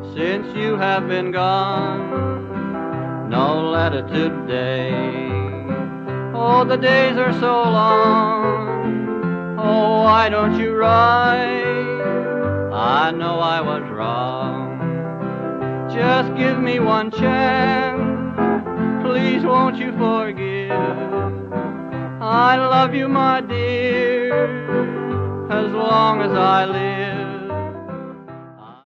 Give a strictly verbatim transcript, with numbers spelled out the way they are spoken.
since you have been gone. No letter today. Oh, the days are so long. Oh, why don't you write? I know I was wrong. Just give me one chance. Please won't you forgive? I love you, my dear, as long as I live.